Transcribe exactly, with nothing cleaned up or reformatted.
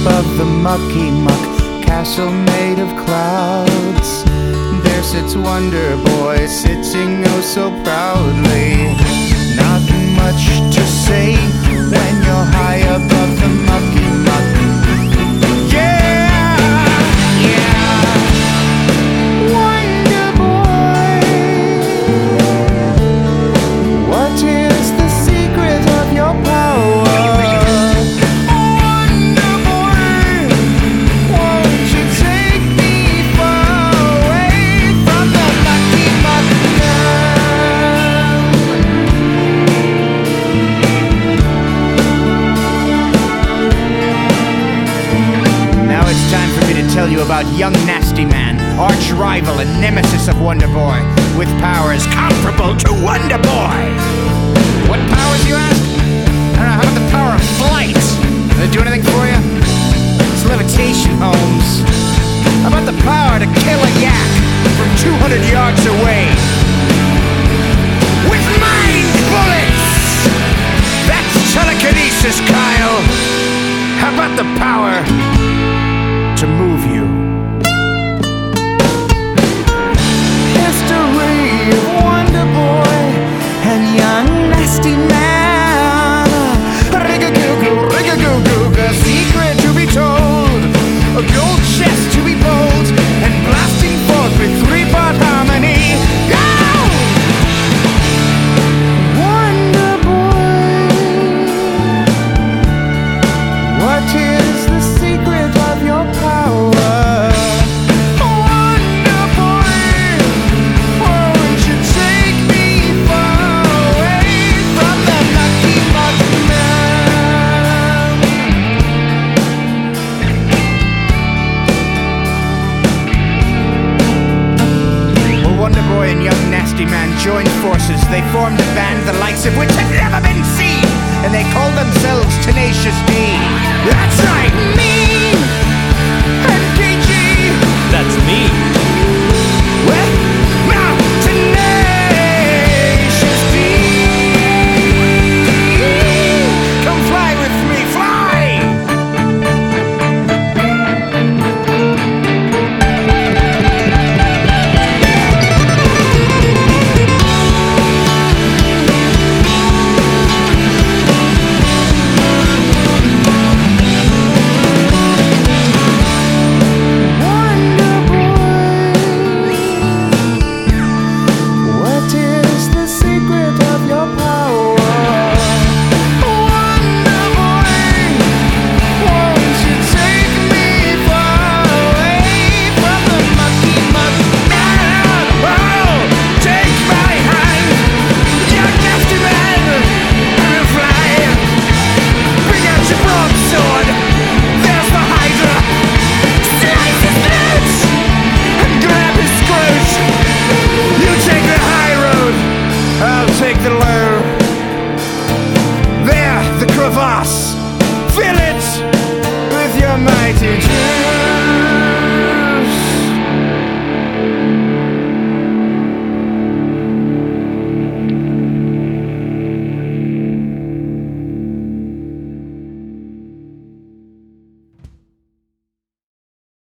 above the mucky muck castle made of clouds, there sits Wonder Boy, sitting oh so proudly. Not much to say when you're high above the mucky muck. Yeah, yeah, Wonder Boy, what is the secret of your power? Tell you about young Nasty Man, arch rival and nemesis of Wonder Boy, with powers comparable to Wonder Boy. What powers, you ask? I don't know, how about the power of flight? Does it do anything for you? It's levitation, Holmes. How about the power to kill a yak from two hundred yards away? With mind bullets! That's telekinesis, Kyle! How about the power to move you? History of Wonder Boy and young Nasty Man. Rig-a-goo-goo, rig-a-goo-goo, a secret to be told, a gold chest to be bold, and blasting forth with three-part harmony. Go! Wonder Boy, what is the secret of your power? Wonder Boy, won't you take me far away from the mucky muck man? Well, Wonder Boy and young Nasty Man joined forces. They formed a band the likes of which had never been seen, and they called themselves Tenacious D. That's right, me and K G. That's me. Well, now Tenacious D. Come fly with me, fly! Take the low. There, the crevasse. Fill it with your mighty dream.